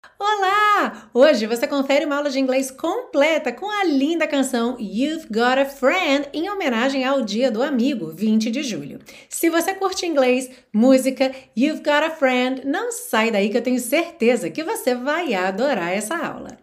Olá! Hoje você confere uma aula de inglês completa com a linda canção You've Got a Friend em homenagem ao Dia do Amigo, 20 de julho. Se você curte inglês, música, You've Got a Friend, não sai daí que eu tenho certeza que você vai adorar essa aula.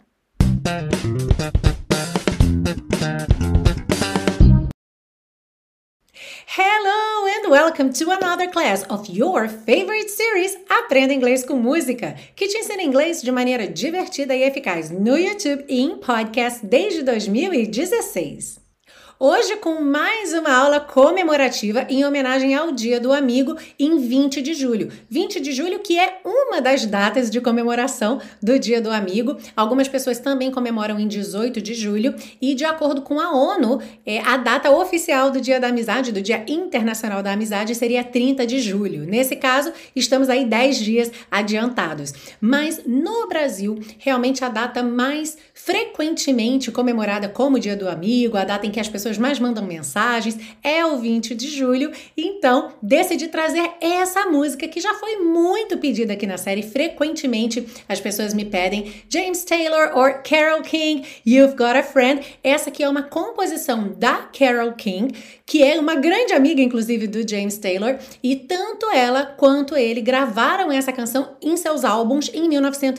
Hello and welcome to another class of your favorite series Aprenda Inglês com Música, que te ensina inglês de maneira divertida e eficaz no YouTube e em podcast desde 2016. Hoje com mais uma aula comemorativa em homenagem ao Dia do Amigo em 20 de julho. 20 de julho que é uma das datas de comemoração do Dia do Amigo. Algumas pessoas também comemoram em 18 de julho e de acordo com a ONU, a data oficial do Dia da Amizade, do Dia Internacional da Amizade, seria 30 de julho. Nesse caso, estamos aí 10 dias adiantados. Mas no Brasil, realmente a data mais frequentemente comemorada como Dia do Amigo, a data em que as pessoas mais mandam mensagens, é o 20 de julho. Então, decidi trazer essa música que já foi muito pedida aqui na série. Frequentemente, as pessoas me pedem James Taylor ou Carole King, You've Got a Friend. Essa aqui é uma composição da Carole King, que é uma grande amiga, inclusive, do James Taylor. E tanto ela quanto ele gravaram essa canção em seus álbuns em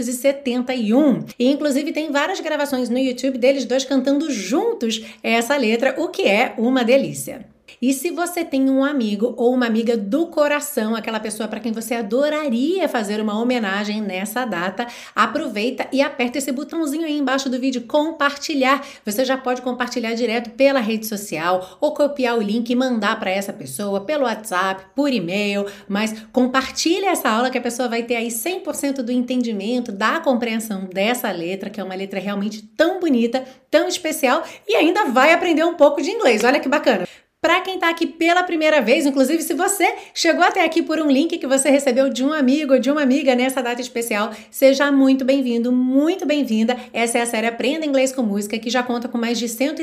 1971. E, inclusive, tem várias gravações no YouTube deles dois cantando juntos essa letra, o que é uma delícia. E se você tem um amigo ou uma amiga do coração, aquela pessoa para quem você adoraria fazer uma homenagem nessa data, aproveita e aperta esse botãozinho aí embaixo do vídeo, compartilhar. Você já pode compartilhar direto pela rede social ou copiar o link e mandar para essa pessoa pelo WhatsApp, por e-mail, mas compartilha essa aula que a pessoa vai ter aí 100% do entendimento, da compreensão dessa letra, que é uma letra realmente tão bonita, tão especial e ainda vai aprender um pouco de inglês. Olha que bacana! Para quem está aqui pela primeira vez, inclusive se você chegou até aqui por um link que você recebeu de um amigo ou de uma amiga nessa data especial, seja muito bem-vindo, muito bem-vinda. Essa é a série Aprenda Inglês com Música, que já conta com mais de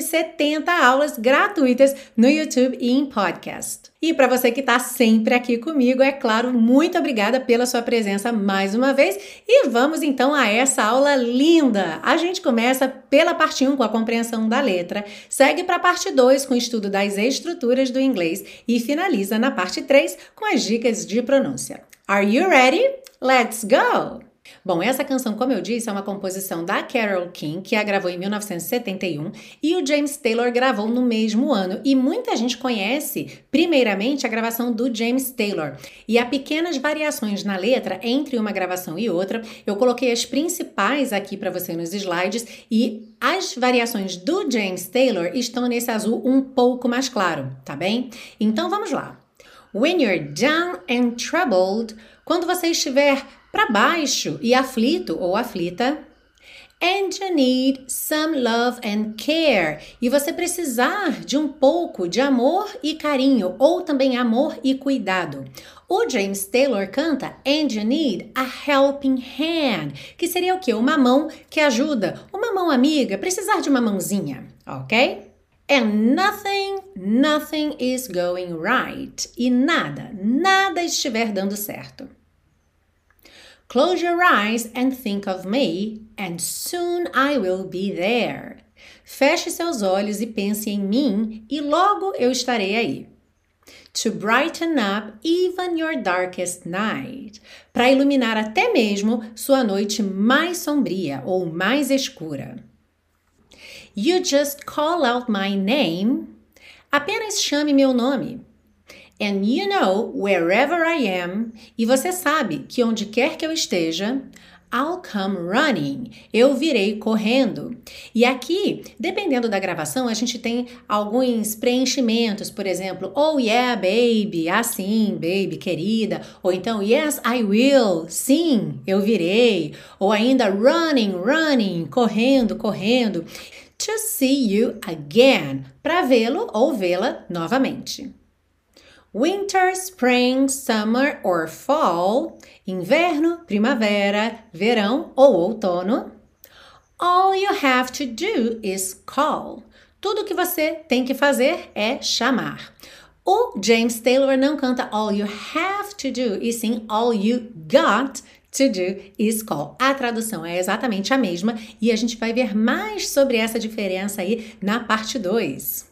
170 aulas gratuitas no YouTube e em podcast. E para você que está sempre aqui comigo, é claro, muito obrigada pela sua presença mais uma vez. E vamos então a essa aula linda! A gente começa pela parte 1 com a compreensão da letra, segue para a parte 2 com o estudo das estruturas do inglês e finaliza na parte 3 com as dicas de pronúncia. Are you ready? Let's go! Bom, essa canção, como eu disse, é uma composição da Carole King, que a gravou em 1971, e o James Taylor gravou no mesmo ano. E muita gente conhece, primeiramente, a gravação do James Taylor. E há pequenas variações na letra entre uma gravação e outra. Eu coloquei as principais aqui para você nos slides, e as variações do James Taylor estão nesse azul um pouco mais claro, tá bem? Então vamos lá. When you're down and troubled, quando você estiver para baixo e aflito ou aflita, and you need some love and care, e você precisar de um pouco de amor e carinho, ou também amor e cuidado. O James Taylor canta and you need a helping hand, que seria o quê? Uma mão que ajuda, uma mão amiga, precisar de uma mãozinha, ok? And nothing is going right. E nada estiver dando certo. Close your eyes and think of me, and soon I will be there. Feche seus olhos e pense em mim, e logo eu estarei aí. To brighten up even your darkest night. Para iluminar até mesmo sua noite mais sombria ou mais escura. You just call out my name. Apenas chame meu nome. And you know, wherever I am, e você sabe que onde quer que eu esteja, I'll come running. Eu virei correndo. E aqui, dependendo da gravação, a gente tem alguns preenchimentos, por exemplo, oh yeah, baby, assim, baby, querida, ou então yes, I will, sim, eu virei, ou ainda running, correndo. To see you again, para vê-lo ou vê-la novamente. Winter, spring, summer or fall, inverno, primavera, verão ou outono. All you have to do is call. Tudo que você tem que fazer é chamar. O James Taylor não canta all you have to do, e sim all you got to do is call. A tradução é exatamente a mesma e a gente vai ver mais sobre essa diferença aí na parte 2.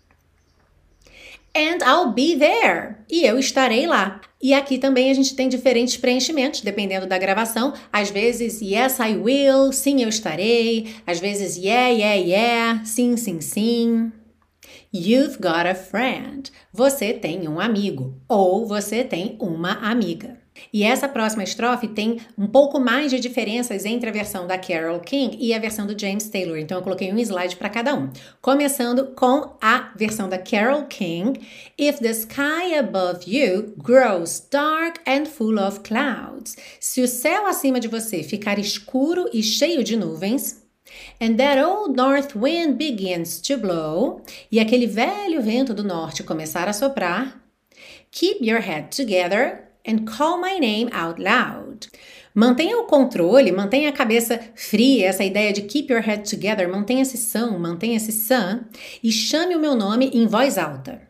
And I'll be there. E eu estarei lá. E aqui também a gente tem diferentes preenchimentos, dependendo da gravação. Às vezes, yes, I will. Sim, eu estarei. Às vezes, yeah, yeah, yeah. Sim, sim, sim. You've got a friend. Você tem um amigo. Ou você tem uma amiga. E essa próxima estrofe tem um pouco mais de diferenças entre a versão da Carole King e a versão do James Taylor. Então, eu coloquei um slide para cada um. Começando com a versão da Carole King. If the sky above you grows dark and full of clouds. Se o céu acima de você ficar escuro e cheio de nuvens. And that old north wind begins to blow. E aquele velho vento do norte começar a soprar. Keep your head together. And call my name out loud. Mantenha o controle, mantenha a cabeça fria, essa ideia de keep your head together, mantenha esse som, mantenha esse sun, e chame o meu nome em voz alta.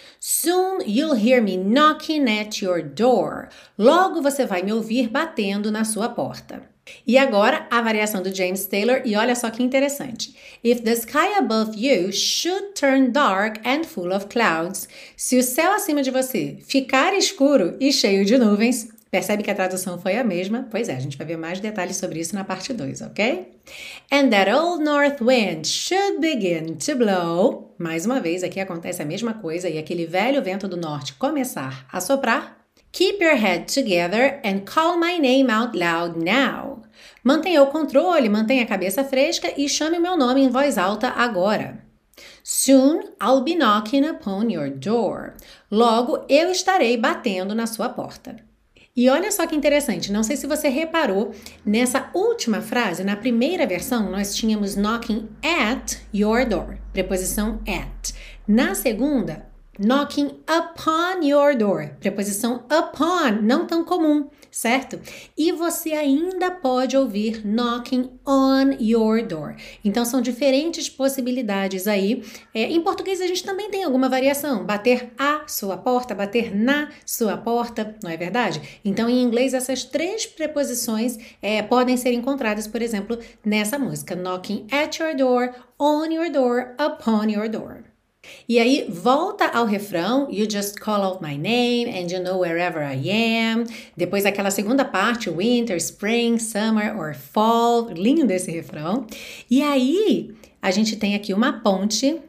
Soon you'll hear me knocking at your door. Logo você vai me ouvir batendo na sua porta. E agora a variação do James Taylor, e olha só que interessante. If the sky above you should turn dark and full of clouds. Se o céu acima de você ficar escuro e cheio de nuvens. Percebe que a tradução foi a mesma? Pois é, a gente vai ver mais detalhes sobre isso na parte 2, ok? And that old north wind should begin to blow. Mais uma vez, aqui acontece a mesma coisa e aquele velho vento do norte começar a soprar. Keep your head together and call my name out loud now. Mantenha o controle, mantenha a cabeça fresca e chame o meu nome em voz alta agora. Soon I'll be knocking upon your door. Logo eu estarei batendo na sua porta. E olha só que interessante, não sei se você reparou, nessa última frase, na primeira versão, nós tínhamos knocking at your door, preposição at. Na segunda, knocking upon your door, preposição upon, não tão comum, certo? E você ainda pode ouvir knocking on your door. Então, são diferentes possibilidades aí. Em português, a gente também tem alguma variação. Bater a sua porta, bater na sua porta, não é verdade? Então, em inglês, essas três preposições podem ser encontradas, por exemplo, nessa música. Knocking at your door, on your door, upon your door. E aí, volta ao refrão, you just call out my name and you know wherever I am. Depois aquela segunda parte, winter, spring, summer or fall. Lindo esse refrão. E aí, a gente tem aqui uma ponte.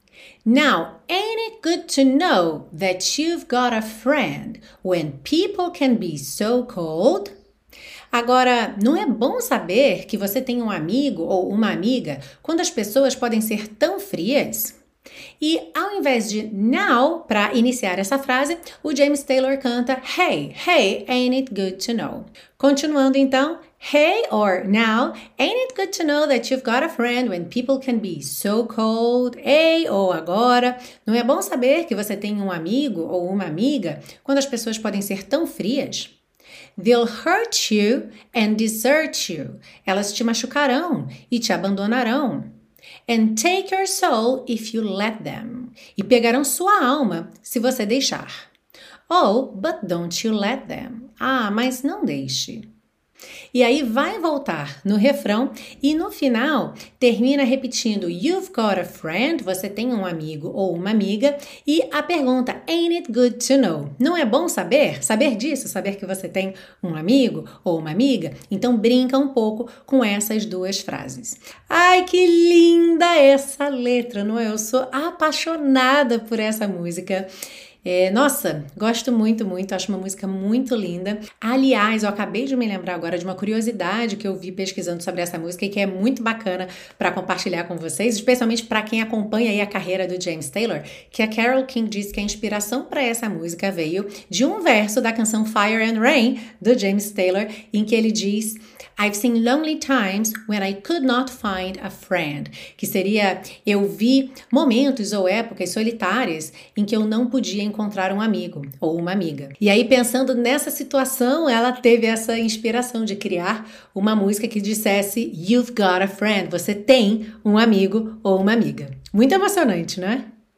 Now, ain't it good to know that you've got a friend when people can be so cold? Agora, não é bom saber que você tem um amigo ou uma amiga quando as pessoas podem ser tão frias? E ao invés de now, para iniciar essa frase, o James Taylor canta Hey, hey, ain't it good to know? Continuando então, Hey or now, ain't it good to know that you've got a friend when people can be so cold? Hey ou agora, não é bom saber que você tem um amigo ou uma amiga quando as pessoas podem ser tão frias? They'll hurt you and desert you. Elas te machucarão e te abandonarão. And take your soul if you let them. E pegarão sua alma se você deixar. Oh, but don't you let them. Ah, mas não deixe. E aí vai voltar no refrão e no final termina repetindo You've got a friend, você tem um amigo ou uma amiga, e a pergunta Ain't it good to know? Não é bom saber? Saber disso, saber que você tem um amigo ou uma amiga? Então brinca um pouco com essas duas frases. Ai, que linda essa letra, não é? Eu sou apaixonada por essa música. Nossa, gosto muito, muito, acho uma música muito linda. Aliás, eu acabei de me lembrar agora de uma curiosidade que eu vi pesquisando sobre essa música e que é muito bacana para compartilhar com vocês, especialmente para quem acompanha aí a carreira do James Taylor, que a Carole King diz que a inspiração para essa música veio de um verso da canção Fire and Rain, do James Taylor, em que ele diz I've seen lonely times when I could not find a friend, que seria, eu vi momentos ou épocas solitárias em que eu não podia encontrar um amigo ou uma amiga. E aí, pensando nessa situação, ela teve essa inspiração de criar uma música que dissesse You've got a friend, você tem um amigo ou uma amiga. Muito emocionante, não é?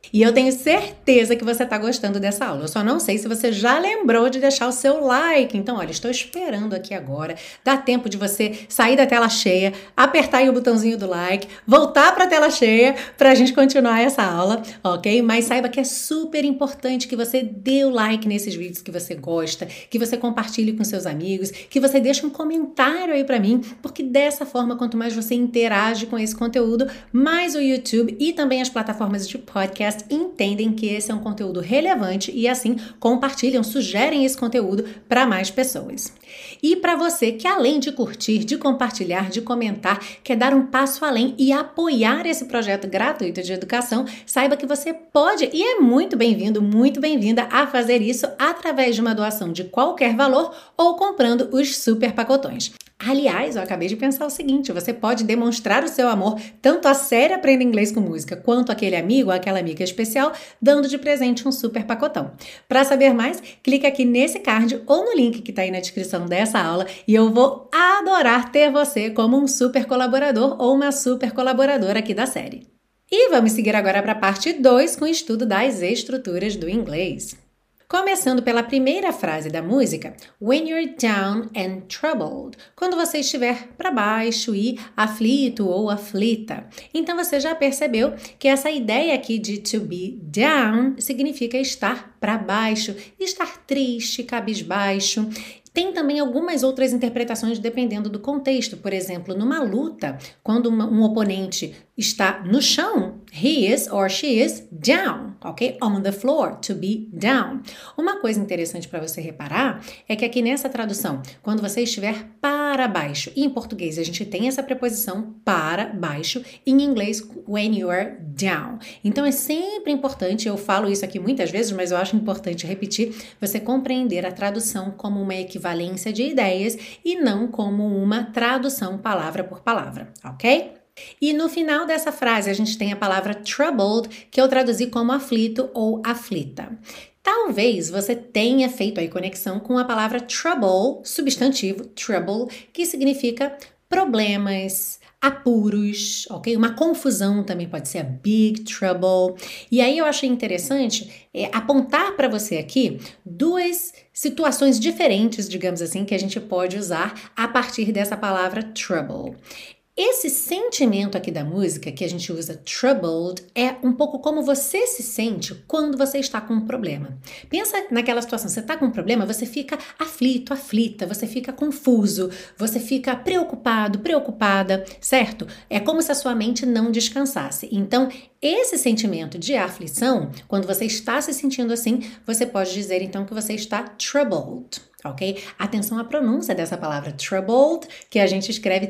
E eu tenho certeza que você está gostando dessa aula. Eu só não sei se você já lembrou de deixar o seu like. Então, olha, estou esperando aqui agora. Dá tempo de você sair da tela cheia, apertar aí o botãozinho do like, voltar para a tela cheia para a gente continuar essa aula, ok? Mas saiba que é super importante que você dê o like nesses vídeos que você gosta, que você compartilhe com seus amigos, que você deixe um comentário aí para mim, porque dessa forma, quanto mais você interage com esse conteúdo, mais o YouTube e também as plataformas de podcast entendem que esse é um conteúdo relevante e assim compartilham, sugerem esse conteúdo para mais pessoas. E para você que além de curtir, de compartilhar, de comentar, quer dar um passo além e apoiar esse projeto gratuito de educação, saiba que você pode e é muito bem-vindo, muito bem-vinda a fazer isso através de uma doação de qualquer valor ou comprando os super pacotões. Aliás, eu acabei de pensar o seguinte, você pode demonstrar o seu amor tanto à série Aprenda Inglês com Música quanto àquele amigo ou aquela amiga especial, dando de presente um super pacotão. Para saber mais, clica aqui nesse card ou no link que está aí na descrição dessa aula e eu vou adorar ter você como um super colaborador ou uma super colaboradora aqui da série. E vamos seguir agora para a parte 2 com o estudo das estruturas do inglês. Começando pela primeira frase da música, When you're down and troubled, quando você estiver para baixo e aflito ou aflita. Então você já percebeu que essa ideia aqui de to be down significa estar para baixo, estar triste, cabisbaixo. Tem também algumas outras interpretações dependendo do contexto. Por exemplo, numa luta, quando um oponente está no chão, he is or she is down, ok? On the floor, to be down. Uma coisa interessante para você reparar é que aqui nessa tradução, quando você estiver para baixo, e em português a gente tem essa preposição para baixo, em inglês, when you are down. Então é sempre importante, eu falo isso aqui muitas vezes, mas eu acho importante repetir, você compreender a tradução como uma equivalência de ideias e não como uma tradução palavra por palavra, ok? E no final dessa frase a gente tem a palavra troubled, que eu traduzi como aflito ou aflita. Talvez você tenha feito aí conexão com a palavra trouble, substantivo trouble, que significa problemas, apuros, ok? Uma confusão também pode ser a big trouble. E aí eu achei interessante apontar para você aqui duas situações diferentes, digamos assim, que a gente pode usar a partir dessa palavra trouble. Esse sentimento aqui da música, que a gente usa troubled, é um pouco como você se sente quando você está com um problema. Pensa naquela situação, você está com um problema, você fica aflito, aflita, você fica confuso, você fica preocupado, preocupada, certo? É como se a sua mente não descansasse. Então, esse sentimento de aflição, quando você está se sentindo assim, você pode dizer então que você está troubled. Ok? Atenção à pronúncia dessa palavra troubled, que a gente escreve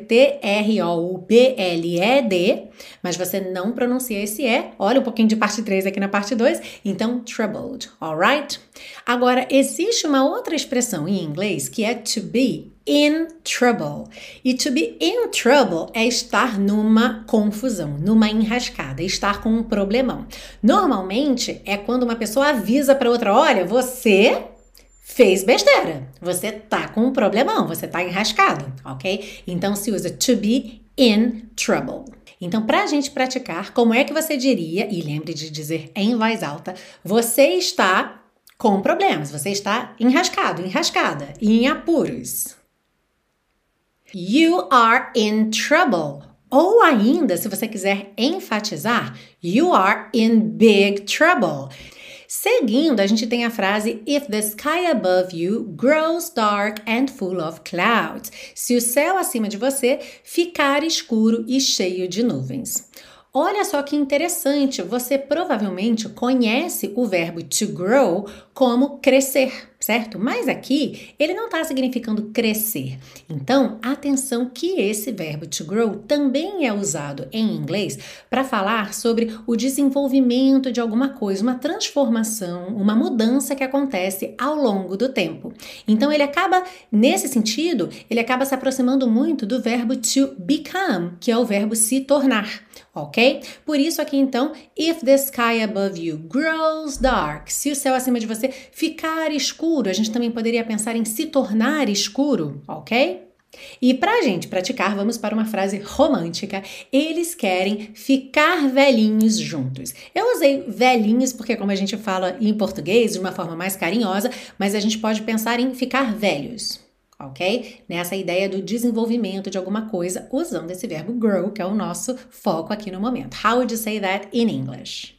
T-R-O-U-B-L-E-D, mas você não pronuncia esse E. Olha um pouquinho de parte 3 aqui na parte 2. Então, troubled, alright? Agora, existe uma outra expressão em inglês que é to be in trouble. E to be in trouble é estar numa confusão, numa enrascada, estar com um problemão. Normalmente, é quando uma pessoa avisa para outra, olha, você fez besteira, você tá com um problemão, você tá enrascado, ok? Então se usa to be in trouble. Então, para a gente praticar, como é que você diria, e lembre de dizer em voz alta, você está com problemas, você está enrascado, enrascada, em apuros. You are in trouble. Ou ainda, se você quiser enfatizar, you are in big trouble. Seguindo, a gente tem a frase If the sky above you grows dark and full of clouds. Se o céu acima de você ficar escuro e cheio de nuvens. Olha só que interessante, você provavelmente conhece o verbo to grow como crescer, certo? Mas aqui ele não está significando crescer. Então, atenção que esse verbo to grow também é usado em inglês para falar sobre o desenvolvimento de alguma coisa, uma transformação, uma mudança que acontece ao longo do tempo. Então, ele acaba, nesse sentido, ele acaba se aproximando muito do verbo to become, que é o verbo se tornar. Ok? Por isso aqui então, if the sky above you grows dark, se o céu acima de você ficar escuro, a gente também poderia pensar em se tornar escuro, ok? E pra gente praticar, vamos para uma frase romântica. Eles querem ficar velhinhos juntos. Eu usei velhinhos porque, como a gente fala em português, de uma forma mais carinhosa, mas a gente pode pensar em ficar velhos, ok? Nessa ideia do desenvolvimento de alguma coisa, usando esse verbo grow, que é o nosso foco aqui no momento. How would you say that in English?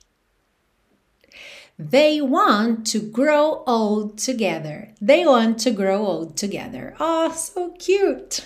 They want to grow old together. They want to grow old together. Oh, so cute!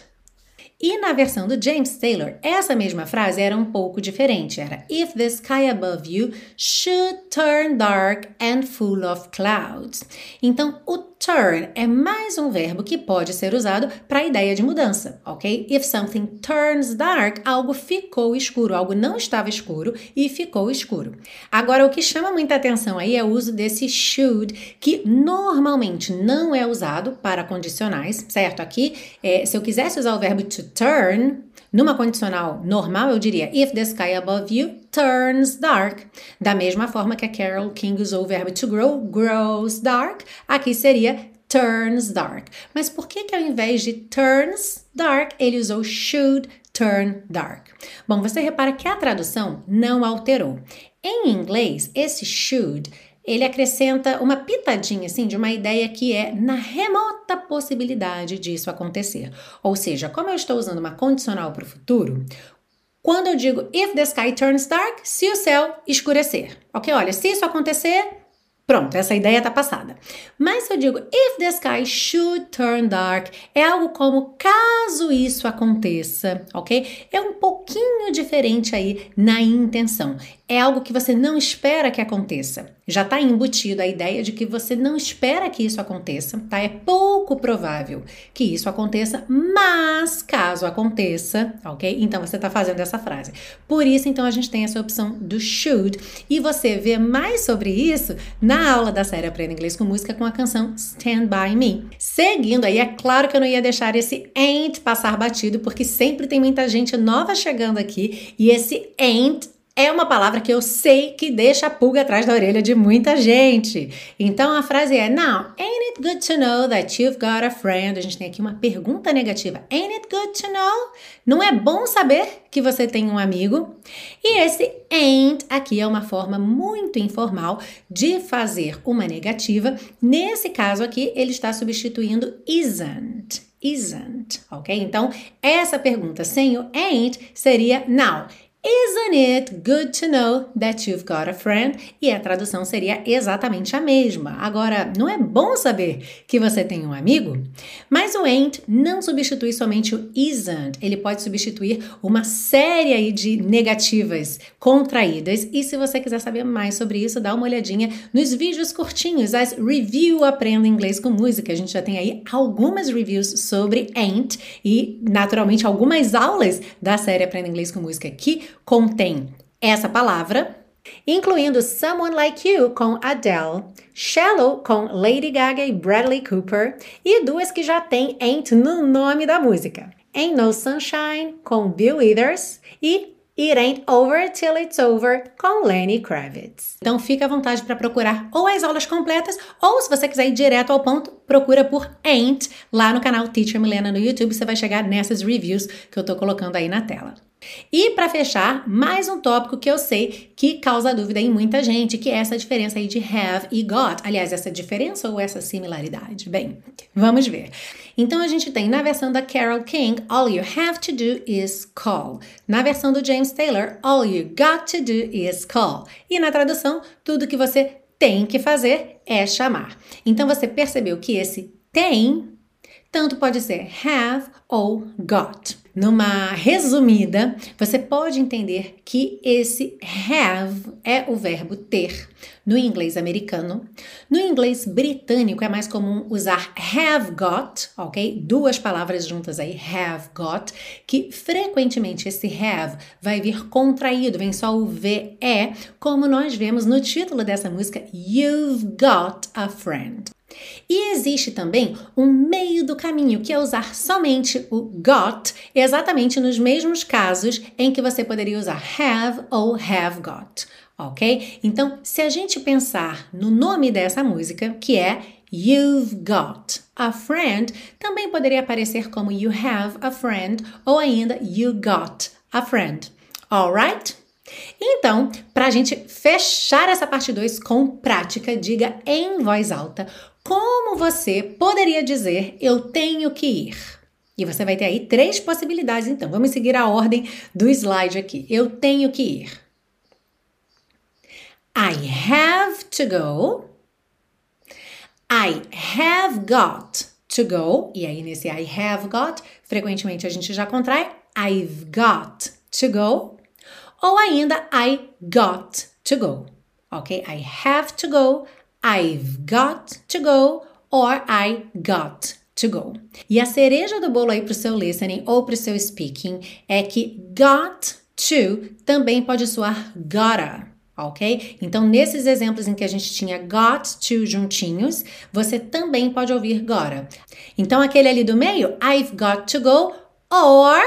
E na versão do James Taylor, essa mesma frase era um pouco diferente. Era If the sky above you should turn dark and full of clouds. Então, o turn é mais um verbo que pode ser usado para a ideia de mudança, ok? If something turns dark, algo ficou escuro, algo não estava escuro e ficou escuro. Agora, o que chama muita atenção aí é o uso desse should, que normalmente não é usado para condicionais, certo? Aqui, se eu quisesse usar o verbo to turn, numa condicional normal, eu diria If the sky above you turns dark. Da mesma forma que a Carole King usou o verbo to grow, grows dark, aqui seria turns dark. Mas por que ao invés de turns dark, ele usou should turn dark? Bom, você repara que a tradução não alterou. Em inglês, esse should ele acrescenta uma pitadinha, assim, de uma ideia que é na remota possibilidade disso acontecer. Ou seja, como eu estou usando uma condicional para o futuro, quando eu digo if the sky turns dark, se o céu escurecer. Ok? Olha, se isso acontecer, pronto, essa ideia está passada. Mas se eu digo if the sky should turn dark, é algo como caso isso aconteça, ok? É um pouquinho diferente aí na intenção. É algo que você não espera que aconteça. Já está embutido a ideia de que você não espera que isso aconteça, tá? É pouco provável que isso aconteça, mas caso aconteça, ok? Então você está fazendo essa frase. Por isso, então, a gente tem essa opção do should e você vê mais sobre isso na aula da série Aprenda Inglês com Música com a canção Stand By Me. Seguindo aí, é claro que eu não ia deixar esse ain't passar batido, porque sempre tem muita gente nova chegando aqui e esse ain't é uma palavra que eu sei que deixa a pulga atrás da orelha de muita gente. Então a frase é Now, ain't it good to know that you've got a friend? A gente tem aqui uma pergunta negativa. Ain't it good to know? Não é bom saber que você tem um amigo? E esse ain't aqui é uma forma muito informal de fazer uma negativa. Nesse caso aqui, ele está substituindo isn't. Isn't, ok? Então, essa pergunta sem o ain't seria Now, isn't it good to know that you've got a friend? E a tradução seria exatamente a mesma. Agora, não é bom saber que você tem um amigo? Mas o ain't não substitui somente o isn't. Ele pode substituir uma série aí de negativas contraídas. E se você quiser saber mais sobre isso, dá uma olhadinha nos vídeos curtinhos, as review Aprenda Inglês com Música. A gente já tem aí algumas reviews sobre ain't e, naturalmente, algumas aulas da série Aprenda Inglês com Música que contém essa palavra, incluindo Someone Like You com Adele, Shallow com Lady Gaga e Bradley Cooper e duas que já tem ain't no nome da música. Ain't No Sunshine com Bill Withers e It Ain't Over Till It's Over com Lenny Kravitz. Então fica à vontade para procurar ou as aulas completas ou se você quiser ir direto ao ponto, procura por Ain't lá no canal Teacher Milena no YouTube, você vai chegar nessas reviews que eu tô colocando aí na tela. E para fechar, mais um tópico que eu sei que causa dúvida em muita gente, que é essa diferença aí de have e got. Aliás, essa diferença ou essa similaridade? Bem, vamos ver. Então a gente tem na versão da Carole King, all you have to do is call. Na versão do James Taylor, all you got to do is call. E na tradução, tudo que você tem que fazer é chamar. Então você percebeu que esse tem tanto pode ser have ou got. Numa resumida, você pode entender que esse have é o verbo ter no inglês americano. No inglês britânico é mais comum usar have got, ok? Duas palavras juntas aí, have got, que frequentemente esse have vai vir contraído, vem só o VE, como nós vemos no título dessa música, You've Got a Friend. E existe também um meio do caminho, que é usar somente o got, exatamente nos mesmos casos em que você poderia usar have ou have got, ok? Então, se a gente pensar no nome dessa música, que é You've Got, a friend também poderia aparecer como you have a friend ou ainda you got a friend. Alright? Então, para a gente fechar essa parte 2 com prática, diga em voz alta como você poderia dizer eu tenho que ir. E você vai ter aí 3 possibilidades, então. Vamos seguir a ordem do slide aqui. Eu tenho que ir. I have to go. I have got to go. E aí, nesse I have got, frequentemente a gente já contrai. I've got to go. Ou ainda, I got to go. Ok? I have to go. I've got to go. Or I got to go. E a cereja do bolo aí pro seu listening ou pro seu speaking é que got to também pode soar gotta. Ok? Então, nesses exemplos em que a gente tinha got to juntinhos, você também pode ouvir gotta. Então, aquele ali do meio, I've got to go or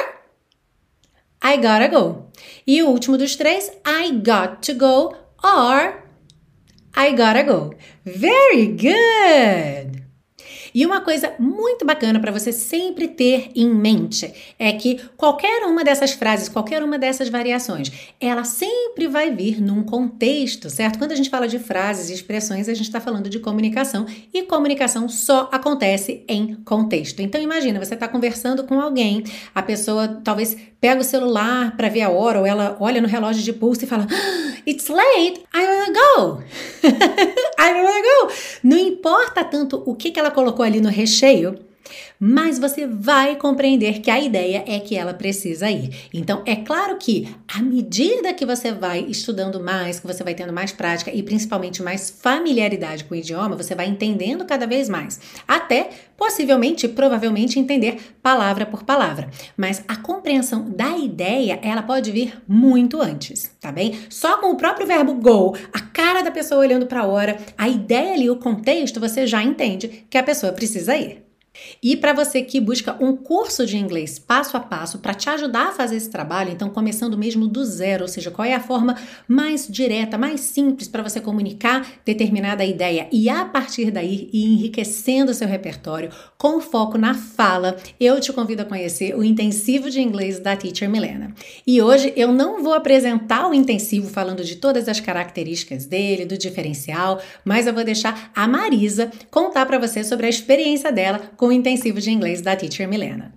I gotta go. E o último dos 3, I got to go or I gotta go. Very good! E uma coisa muito bacana para você sempre ter em mente é que qualquer uma dessas frases, qualquer uma dessas variações, ela sempre vai vir num contexto, certo? Quando a gente fala de frases e expressões, a gente está falando de comunicação e comunicação só acontece em contexto. Então imagina, você está conversando com alguém, a pessoa talvez pega o celular para ver a hora ou ela olha no relógio de pulso e fala It's late, I wanna go. I wanna go. Não importa tanto o que ela colocou ali no recheio, mas você vai compreender que a ideia é que ela precisa ir. Então, é claro que à medida que você vai estudando mais, que você vai tendo mais prática e principalmente mais familiaridade com o idioma, você vai entendendo cada vez mais. Até, possivelmente, provavelmente, entender palavra por palavra. Mas a compreensão da ideia, ela pode vir muito antes, tá bem? Só com o próprio verbo go, a cara da pessoa olhando para a hora, a ideia ali, o contexto, você já entende que a pessoa precisa ir. E para você que busca um curso de inglês passo a passo para te ajudar a fazer esse trabalho, então começando mesmo do zero, ou seja, qual é a forma mais direta, mais simples para você comunicar determinada ideia e a partir daí ir enriquecendo o seu repertório com foco na fala, eu te convido a conhecer o intensivo de inglês da Teacher Milena. E hoje eu não vou apresentar o intensivo falando de todas as características dele, do diferencial, mas eu vou deixar a Marisa contar para você sobre a experiência dela com o intensivo de inglês da Teacher Milena.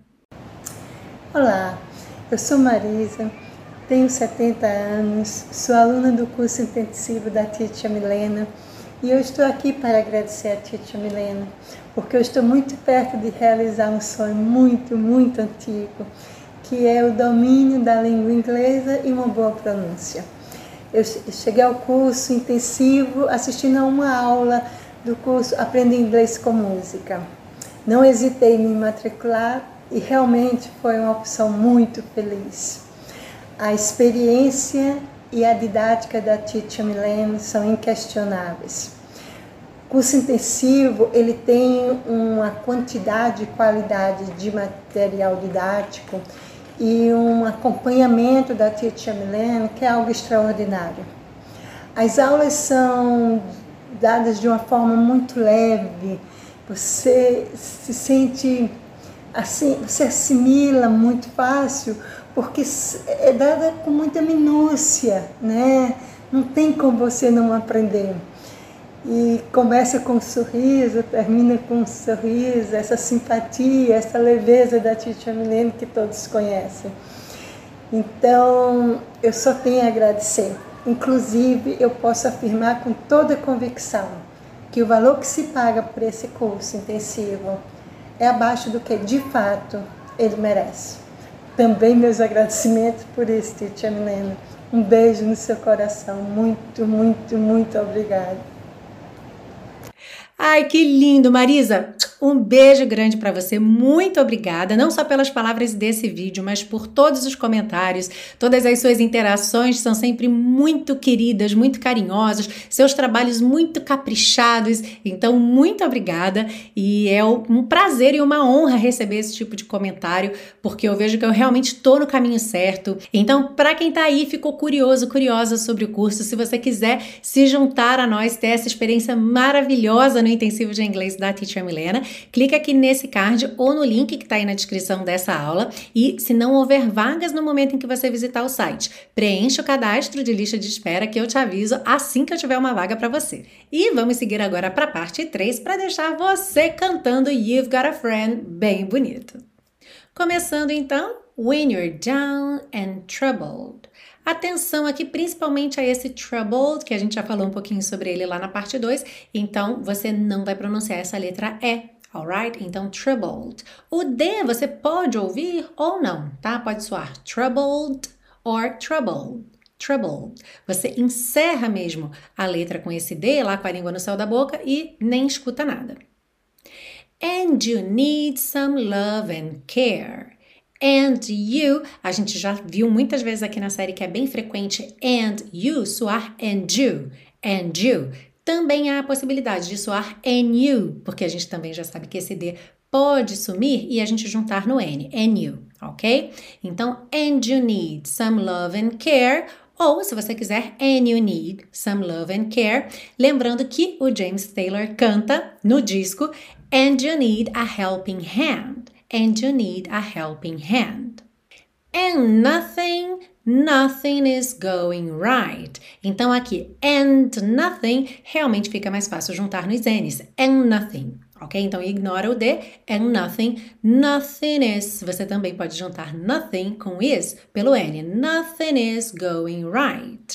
Olá, eu sou Marisa, tenho 70 anos, sou aluna do curso intensivo da Teacher Milena e eu estou aqui para agradecer a Teacher Milena, porque eu estou muito perto de realizar um sonho muito, muito antigo, que é o domínio da língua inglesa e uma boa pronúncia. Eu cheguei ao curso intensivo assistindo a uma aula do curso Aprenda Inglês com Música. Não hesitei em me matricular e realmente foi uma opção muito feliz. A experiência e a didática da Teacher Milena são inquestionáveis. O curso intensivo ele tem uma quantidade e qualidade de material didático e um acompanhamento da Teacher Milena que é algo extraordinário. As aulas são dadas de uma forma muito leve. Você se sente assim, você assimila muito fácil, porque é dada com muita minúcia, né? Não tem como você não aprender. E começa com um sorriso, termina com um sorriso, essa simpatia, essa leveza da Teacher Milena que todos conhecem. Então, eu só tenho a agradecer. Inclusive, eu posso afirmar com toda convicção que o valor que se paga por esse curso intensivo é abaixo do que, de fato, ele merece. Também meus agradecimentos por isso, Teacher Milena. Um beijo no seu coração. Muito, muito, muito obrigada. Ai, que lindo, Marisa! Um beijo grande para você, muito obrigada, não só pelas palavras desse vídeo, mas por todos os comentários, todas as suas interações são sempre muito queridas, muito carinhosas, seus trabalhos muito caprichados, então muito obrigada e é um prazer e uma honra receber esse tipo de comentário, porque eu vejo que eu realmente estou no caminho certo. Então, para quem está aí, ficou curioso, curiosa sobre o curso, se você quiser se juntar a nós, ter essa experiência maravilhosa no intensivo de inglês da Teacher Milena. Clica aqui nesse card ou no link que está aí na descrição dessa aula e se não houver vagas no momento em que você visitar o site, preencha o cadastro de lista de espera que eu te aviso assim que eu tiver uma vaga para você. E vamos seguir agora para a parte 3 para deixar você cantando You've Got a Friend bem bonito. Começando então, when you're down and troubled. Atenção aqui principalmente a esse troubled, que a gente já falou um pouquinho sobre ele lá na parte 2, então você não vai pronunciar essa letra E, alright? Então, troubled. O D você pode ouvir ou não, tá? Pode soar troubled or troubled. Troubled. Você encerra mesmo a letra com esse D lá com a língua no céu da boca e nem escuta nada. And you need some love and care. And you, a gente já viu muitas vezes aqui na série que é bem frequente and you soar and you. And you. Também há a possibilidade de soar and you, porque a gente também já sabe que esse D pode sumir e a gente juntar no N, and you, ok? Então, and you need some love and care, ou se você quiser, and you need some love and care. Lembrando que o James Taylor canta no disco and you need a helping hand. And you need a helping hand. And nothing is going right. Então aqui, and nothing, realmente fica mais fácil juntar nos N's. And nothing, ok? Então ignora o D, and nothing is. Você também pode juntar nothing com is pelo N. Nothing is going right.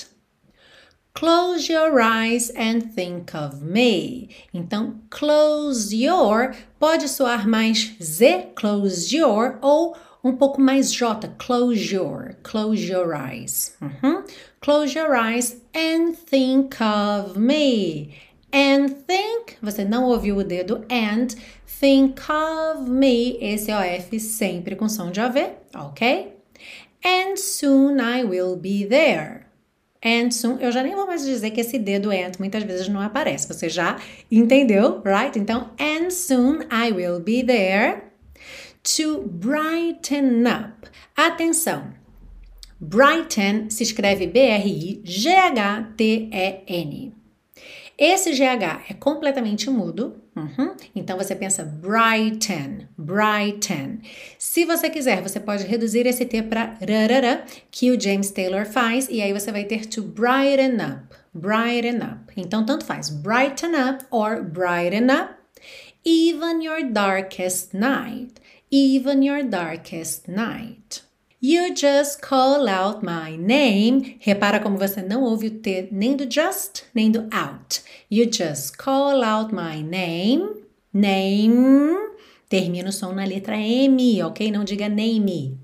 Close your eyes and think of me. Então, close your pode soar mais Z, close your, ou um pouco mais J, close your eyes. Close your eyes and think of me. And think, você não ouviu o dedo and, think of me, esse OF sempre com som de OV, ok? And soon I will be there. And soon, eu já nem vou mais dizer que esse dedo and muitas vezes não aparece, você já entendeu, right? Então, and soon I will be there to brighten up. Atenção, brighten se escreve B-R-I-G-H-T-E-N. Esse GH é completamente mudo, então você pensa brighten. Se você quiser, você pode reduzir esse T para rarara, que o James Taylor faz, e aí você vai ter to brighten up. Então, tanto faz, brighten up or brighten up, even your darkest night. You just call out my name. Repara como você não ouve o T nem do just, nem do out. You just call out my name. Termina o som na letra M, ok? Não diga name.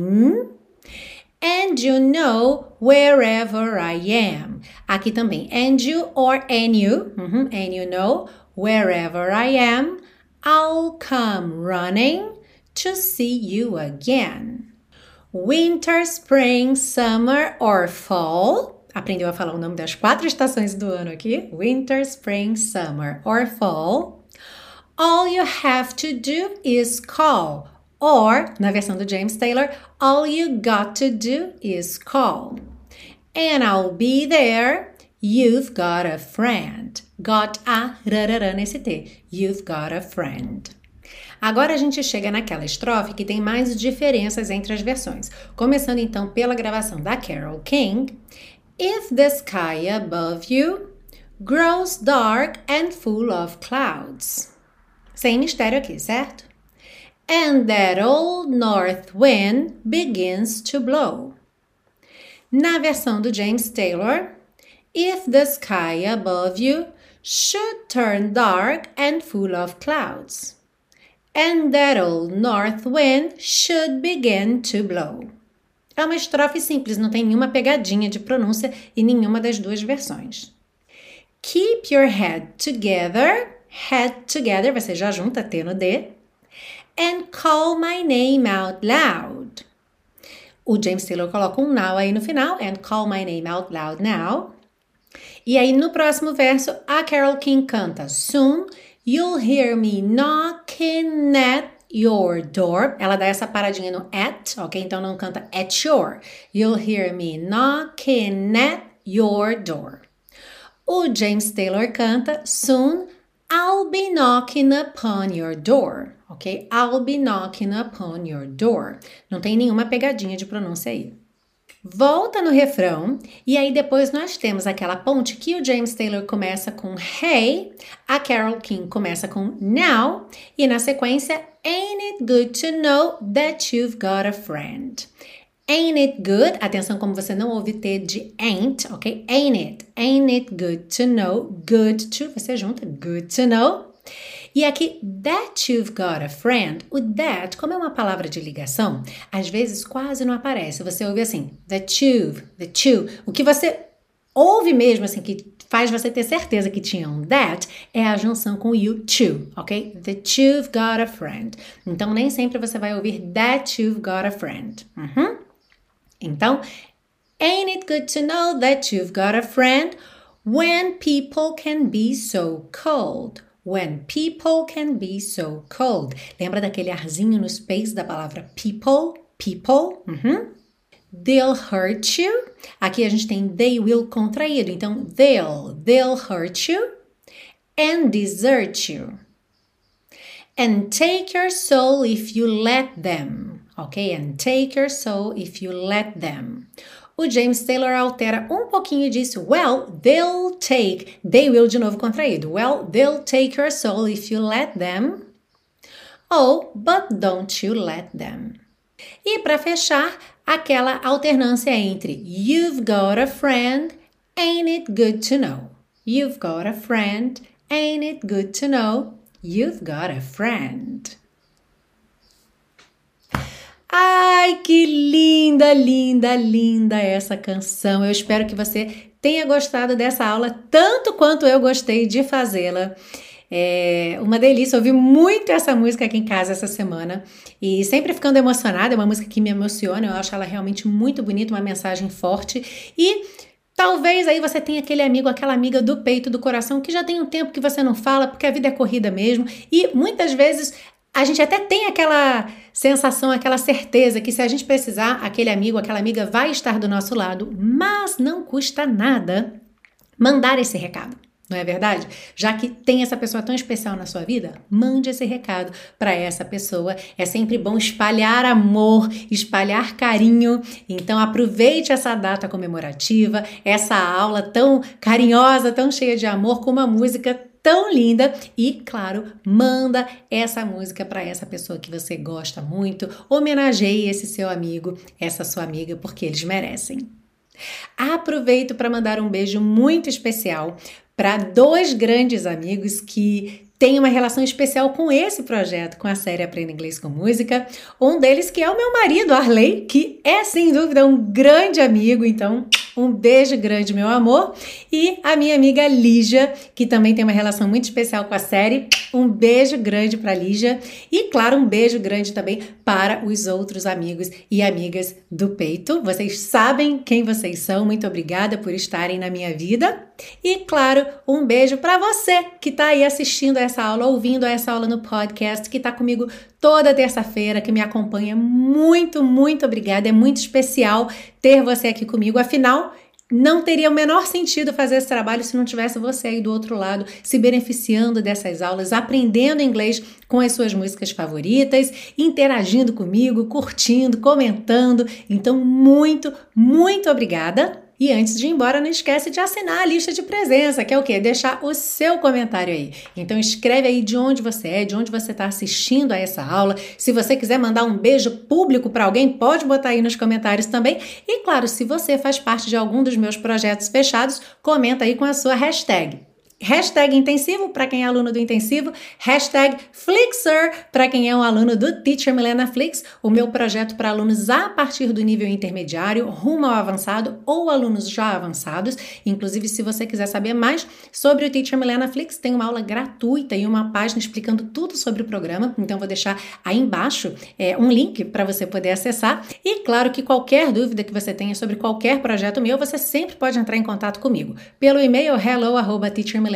And you know wherever I am. Aqui também, and you or and you. And you know wherever I am, I'll come running to see you again. Winter, spring, summer or fall. Aprendeu a falar o nome das 4 estações do ano aqui. Winter, spring, summer or fall. All you have to do is call. Or, na versão do James Taylor, all you got to do is call. And I'll be there. You've got a friend. Got a rarará nesse T. You've got a friend. Agora a gente chega naquela estrofe que tem mais diferenças entre as versões. Começando então pela gravação da Carole King. If the sky above you grows dark and full of clouds. Sem mistério aqui, certo? And that old north wind begins to blow. Na versão do James Taylor, if the sky above you should turn dark and full of clouds. And that old north wind should begin to blow. É uma estrofe simples, não tem nenhuma pegadinha de pronúncia em nenhuma das duas versões. Keep your head together, você já junta T no D. And call my name out loud. O James Taylor coloca um now aí no final, and call my name out loud now. E aí no próximo verso, a Carole King canta Soon you'll hear me knocking at your door. Ela dá essa paradinha no at, ok? Então não canta at your. You'll hear me knocking at your door. O James Taylor canta Soon I'll be knocking upon your door, ok? I'll be knocking upon your door. Não tem nenhuma pegadinha de pronúncia aí. Volta no refrão e aí depois nós temos aquela ponte que o James Taylor começa com hey, a Carole King começa com now e na sequência ain't it good to know that you've got a friend. Ain't it good? Atenção como você não ouve T de ain't, ok? Ain't it good to know, good to, você junta, good to know. E aqui, that you've got a friend, o that, como é uma palavra de ligação, às vezes quase não aparece. Você ouve assim, that you've, the two. O que você ouve mesmo, assim, que faz você ter certeza que tinha um that, é a junção com you to, ok? That you've got a friend. Então, nem sempre você vai ouvir that you've got a friend. Então, ain't it good to know that you've got a friend when people can be so cold? When people can be so cold. Lembra daquele arzinho no space da palavra people? People. They'll hurt you. Aqui a gente tem they will contraído. Então, they'll hurt you and desert you. And take your soul if you let them. Ok? And take your soul if you let them. O James Taylor altera um pouquinho e disse, well, they'll take, they will de novo contraído. Well, they'll take your soul if you let them. Oh, but don't you let them. E para fechar, aquela alternância entre you've got a friend, ain't it good to know. You've got a friend, ain't it good to know. You've got a friend. Ai, que linda, linda, linda essa canção. Eu espero que você tenha gostado dessa aula tanto quanto eu gostei de fazê-la. É uma delícia, ouvi muito essa música aqui em casa essa semana e sempre ficando emocionada, é uma música que me emociona, eu acho ela realmente muito bonita, uma mensagem forte e talvez aí você tenha aquele amigo, aquela amiga do peito, do coração que já tem um tempo que você não fala porque a vida é corrida mesmo e muitas vezes a gente até tem aquela sensação, aquela certeza que se a gente precisar, aquele amigo, aquela amiga vai estar do nosso lado, mas não custa nada mandar esse recado. Não é verdade? Já que tem essa pessoa tão especial na sua vida, mande esse recado para essa pessoa. É sempre bom espalhar amor, espalhar carinho. Então aproveite essa data comemorativa, essa aula tão carinhosa, tão cheia de amor, com uma música tão linda e, claro, manda essa música para essa pessoa que você gosta muito. Homenageie esse seu amigo, essa sua amiga, porque eles merecem. Aproveito para mandar um beijo muito especial para 2 grandes amigos que têm uma relação especial com esse projeto, com a série Aprenda Inglês com Música. Um deles que é o meu marido, Arley, que é sem dúvida um grande amigo, então um beijo grande, meu amor. E a minha amiga Lígia, que também tem uma relação muito especial com a série. Um beijo grande para Lígia. E, claro, um beijo grande também para os outros amigos e amigas do peito. Vocês sabem quem vocês são. Muito obrigada por estarem na minha vida. E, claro, um beijo para você que está aí assistindo essa aula, ouvindo essa aula no podcast, que está comigo toda terça-feira, que me acompanha. Muito, muito obrigada. É muito especial ter você aqui comigo. Afinal, não teria o menor sentido fazer esse trabalho se não tivesse você aí do outro lado, se beneficiando dessas aulas, aprendendo inglês com as suas músicas favoritas, interagindo comigo, curtindo, comentando. Então, muito, muito obrigada. E antes de ir embora, não esquece de assinar a lista de presença, que é o quê? Deixar o seu comentário aí. Então escreve aí de onde você é, de onde você está assistindo a essa aula. Se você quiser mandar um beijo público para alguém, pode botar aí nos comentários também. E claro, se você faz parte de algum dos meus projetos fechados, comenta aí com a sua hashtag. Hashtag intensivo para quem é aluno do intensivo, hashtag Flixer para quem é um aluno do Teacher Milena Flix, o meu projeto para alunos a partir do nível intermediário, rumo ao avançado ou alunos já avançados. Inclusive, se você quiser saber mais sobre o Teacher Milena Flix, tem uma aula gratuita e uma página explicando tudo sobre o programa, então vou deixar aí embaixo um link para você poder acessar. E claro que qualquer dúvida que você tenha sobre qualquer projeto meu, você sempre pode entrar em contato comigo pelo e-mail hello@teachermilena.com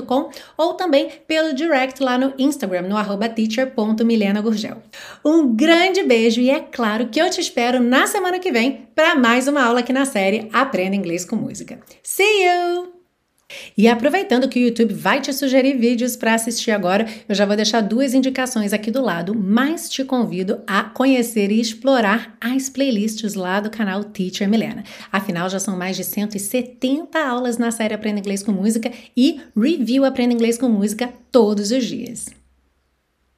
ou também pelo direct lá no Instagram, no @teacher.milenagurgel. Um grande beijo e é claro que eu te espero na semana que vem para mais uma aula aqui na série Aprenda Inglês com Música. See you! E aproveitando que o YouTube vai te sugerir vídeos para assistir agora, eu já vou deixar 2 indicações aqui do lado, mas te convido a conhecer e explorar as playlists lá do canal Teacher Milena. Afinal, já são mais de 170 aulas na série Aprenda Inglês com Música e Review Aprenda Inglês com Música todos os dias.